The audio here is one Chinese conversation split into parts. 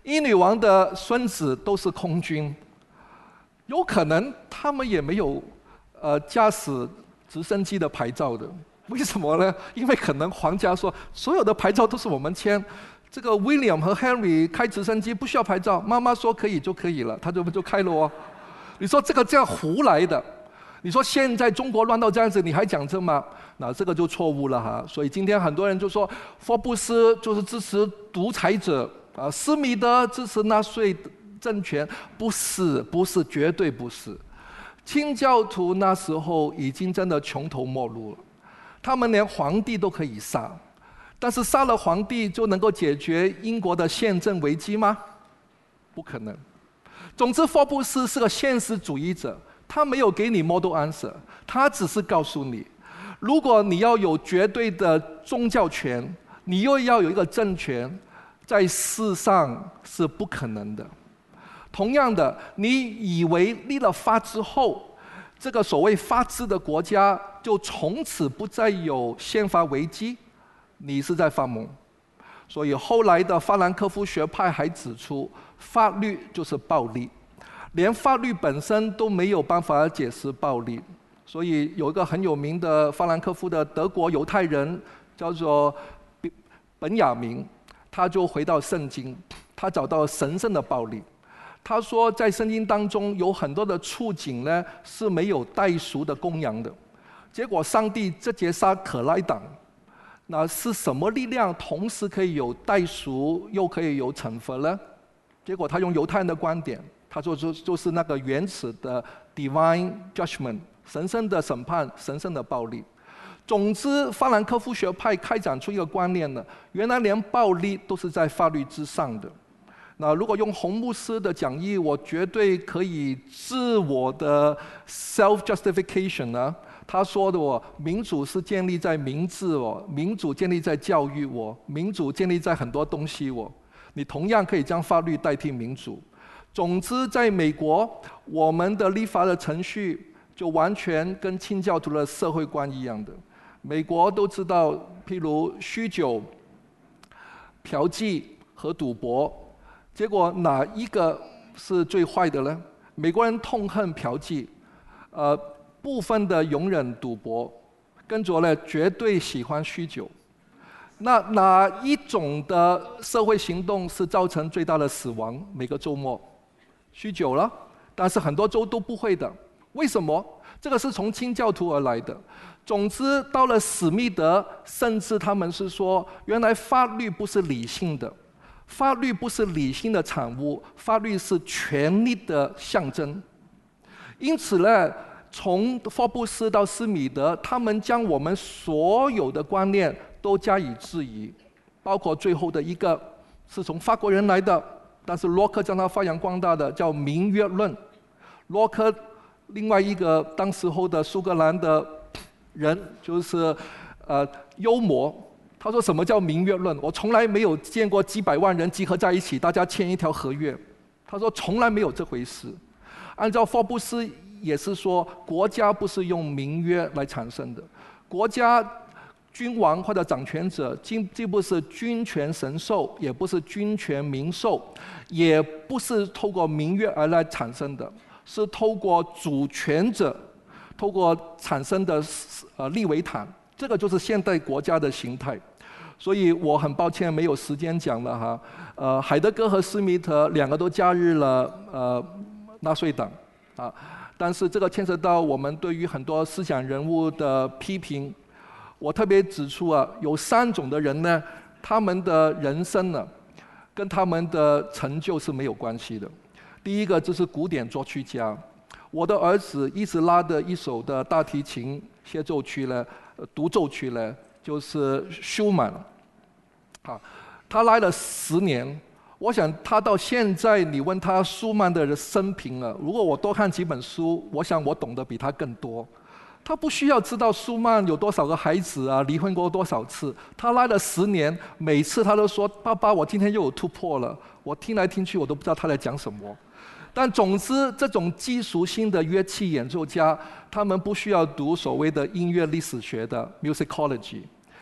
英女王的孙子都是空军，有可能他们也没有驾驶直升机的牌照的。为什么呢？因为可能皇家说所有的牌照都是我们签，这个 William 和 Henry 开直升机不需要牌照，妈妈说可以就可以了，他就开了哦。你说这个这样胡来的？你说现在中国乱到这样子，你还讲这吗？那这个就错误了哈。所以今天很多人就说，福布斯就是支持独裁者啊，施密德支持纳粹政权，不是，绝对不是。清教徒那时候已经真的穷途末路了，他们连皇帝都可以杀，但是杀了皇帝就能够解决英国的宪政危机吗？不可能。总之，福布斯是个现实主义者。他没有给你 model answer， 他只是告诉你，如果你要有绝对的宗教权，你又要有一个政权，在世上是不可能的。同样的，你以为立了法之后，这个所谓法治的国家就从此不再有宪法危机，你是在发梦。所以后来的法兰克福学派还指出，法律就是暴力。连法律本身都没有办法解释暴力，所以有一个很有名的法兰克福的德国犹太人，叫做本雅明，他就回到圣经，他找到神圣的暴力。他说，在圣经当中有很多的处境呢是没有代赎的公羊的，结果上帝直接杀可拉党，那是什么力量同时可以有代赎又可以有惩罚呢？结果他用犹太人的观点。他说就是那个原始的 divine judgment， 神圣的审判，神圣的暴力。总之，法兰克福学派开展出一个观念呢，原来连暴力都是在法律之上的。那如果用洪牧师的讲义，我绝对可以自我的 self justification 呢。他说的民主是建立在民治民主建立在教育民主建立在很多东西你同样可以将法律代替民主。总之，在美国，我们的立法的程序就完全跟清教徒的社会观一样的。美国都知道，譬如酗酒、嫖妓和赌博，结果哪一个是最坏的呢？美国人痛恨嫖妓，部分的容忍赌博，跟着呢绝对喜欢酗酒。那哪一种的社会行动是造成最大的死亡？每个周末？酗酒了，但是很多州都不会的。为什么？这个是从清教徒而来的。总之，到了史密德，甚至他们是说，原来法律不是理性的，法律不是理性的产物，法律是权力的象征。因此呢，从福布斯到施密德，他们将我们所有的观念都加以质疑，包括最后的一个是从法国人来的。但是洛克将它发扬光大的叫民约论。洛克另外一个当时候的苏格兰的人就是幽默，他说什么叫民约论？我从来没有见过几百万人集合在一起，大家签一条合约。他说从来没有这回事。按照福布斯也是说，国家不是用民约来产生的，国家。君王或者掌权者，既不是君权神授，也不是君权民授，也不是透过民约而来产生的，是透过主权者，透过产生的利维坦，这个就是现代国家的形态。所以我很抱歉没有时间讲了哈。海德格和施密特两个都加入了纳粹党啊，但是这个牵涉到我们对于很多思想人物的批评。我特别指出有3种的人呢，他们的人生呢，跟他们的成就是没有关系的。第一个就是古典作曲家，我的儿子一直拉的一首的大提琴协奏曲呢，独奏曲呢，就是舒曼，他来了10年。我想他到现在，你问他舒曼的生平如果我多看几本书，我想我懂得比他更多。他不需要知道舒曼有多少个孩子离婚过多少次。他来了10年，每次他都说：“爸爸，我今天又有突破了。”我听来听去，我都不知道他在讲什么。但总之，这种基础性的乐器演奏家，他们不需要读所谓的音乐历史学的 musicology，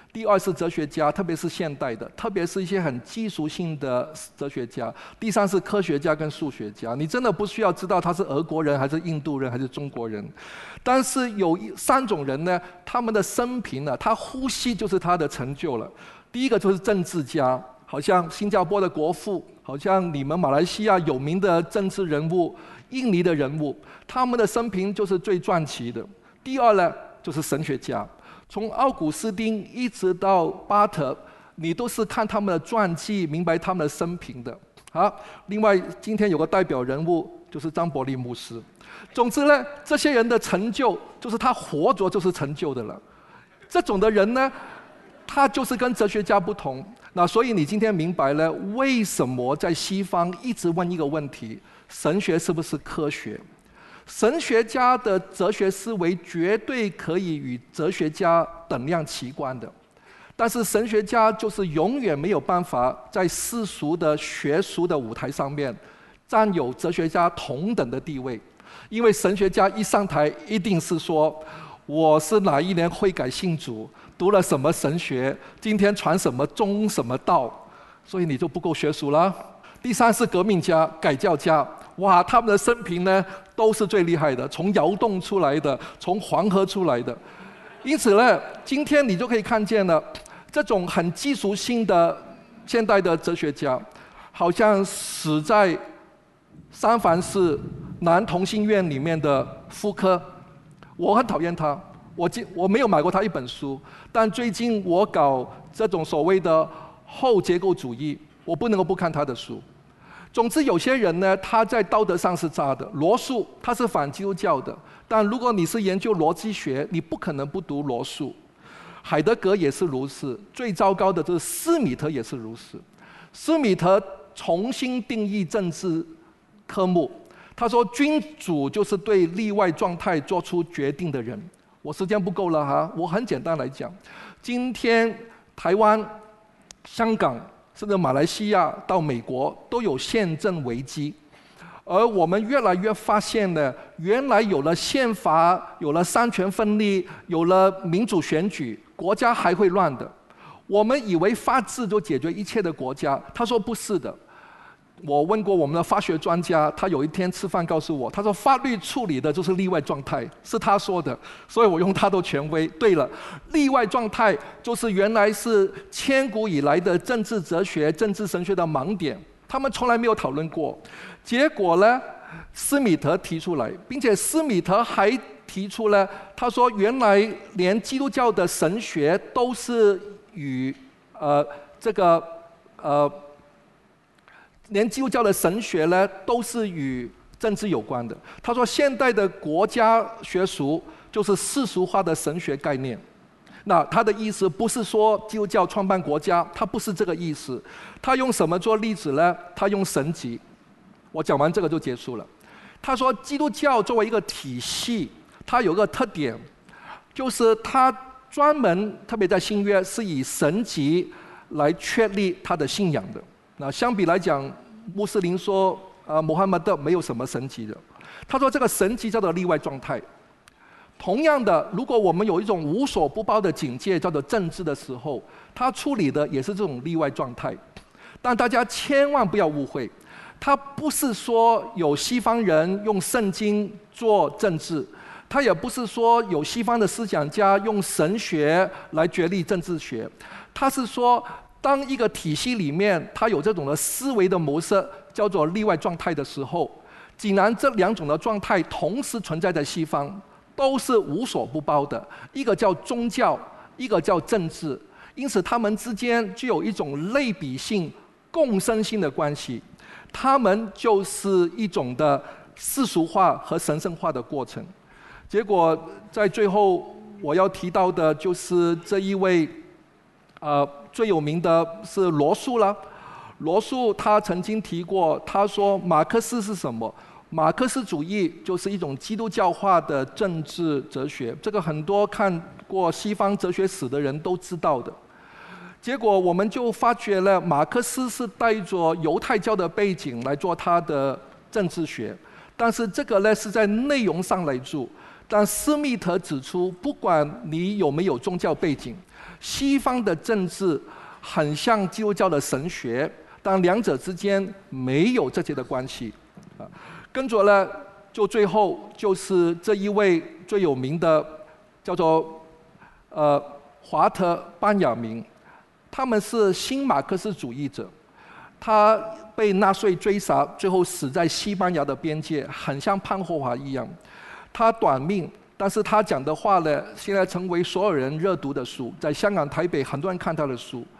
第二是哲学家，特别是现代的，特别是一些很技术性的哲学家。第三是科学家跟数学家。你真的不需要知道他是俄国人还是印度人还是中国人。但是有三种人呢，他们的生平呢，他呼吸就是他的成就了。第一个就是政治家，好像新加坡的国父，好像你们马来西亚有名的政治人物，印尼的人物，他们的生平就是最传奇的。第二呢，就是神学家。从奥古斯丁一直到巴特，你都是看他们的传记，明白他们的生平的。好，另外今天有个代表人物就是张伯苓牧师。总之呢，这些人的成就就是他活着就是成就的了。这种的人呢，他就是跟哲学家不同。那所以你今天明白了为什么在西方一直问一个问题：神学是不是科学？神学家的哲学思维绝对可以与哲学家等量齐观的，但是神学家就是永远没有办法在世俗的学术的舞台上面占有哲学家同等的地位，因为神学家一上台一定是说我是哪一年悔改信主，读了什么神学，今天传什么宗什么道，所以你就不够学术了。第三是革命家、改教家，哇，他们的生平呢都是最厉害的，从窑洞出来的，从黄河出来的。因此呢，今天你就可以看见了，这种很技术性的现代的哲学家，好像死在三藩市男同性恋里面的福柯，我很讨厌他，我没有买过他一本书，但最近我搞这种所谓的后结构主义，我不能够不看他的书。总之，有些人呢，他在道德上是渣的。罗素他是反基督教的，但如果你是研究逻辑学，你不可能不读罗素。海德格也是如此，最糟糕的就是斯米特也是如此。斯米特重新定义政治科目，他说君主就是对例外状态做出决定的人。我时间不够了哈，我很简单来讲，今天台湾、香港甚至马来西亚到美国都有宪政危机，而我们越来越发现呢，原来有了宪法，有了三权分立，有了民主选举，国家还会乱的。我们以为法治就解决一切的国家，他说不是的。我问过我们的法学专家，他有一天吃饭告诉我，他说法律处理的就是例外状态，是他说的，所以我用他的权威。对了，例外状态就是原来是千古以来的政治哲学、政治神学的盲点，他们从来没有讨论过。结果呢，斯米特提出来，并且斯米特还提出了，他说原来连基督教的神学都是与连基督教的神学呢，都是与政治有关的。他说，现代的国家学术就是世俗化的神学概念。那他的意思不是说基督教创办国家，他不是这个意思。他用什么做例子呢？他用神迹。我讲完这个就结束了。他说，基督教作为一个体系，它有个特点，就是它专门，特别在新约，是以神迹来确立他的信仰的。那相比来讲，穆斯林说穆罕默德没有什么神迹的。他说这个神迹叫做例外状态。同样的，如果我们有一种无所不包的警戒叫做政治的时候，他处理的也是这种例外状态。但大家千万不要误会，他不是说有西方人用圣经做政治，他也不是说有西方的思想家用神学来决立政治学，他是说，当一个体系里面它有这种的思维的模式叫做例外状态的时候，既然这两种的状态同时存在在西方，都是无所不包的，一个叫宗教，一个叫政治，因此它们之间具有一种类比性、共生性的关系，它们就是一种的世俗化和神圣化的过程。结果在最后我要提到的就是这一位最有名的是罗素了。罗素他曾经提过，他说马克思是什么？马克思主义就是一种基督教化的政治哲学，这个很多看过西方哲学史的人都知道的。结果我们就发觉了，马克思是带着犹太教的背景来做他的政治学，但是这个呢是在内容上来做。但斯密特指出，不管你有没有宗教背景， 西方的政治很像基督教的神学，但两者之间没有这些的关系。跟着呢，就最后就是这一位最有名的，叫做华特·班亚明，他们是新马克思主义者，他被纳粹追杀，最后死在西班牙的边界，很像潘霍华一样。他短命，但是他讲的话呢，现在成为所有人热读的书，在香港、台北很多人看他的书。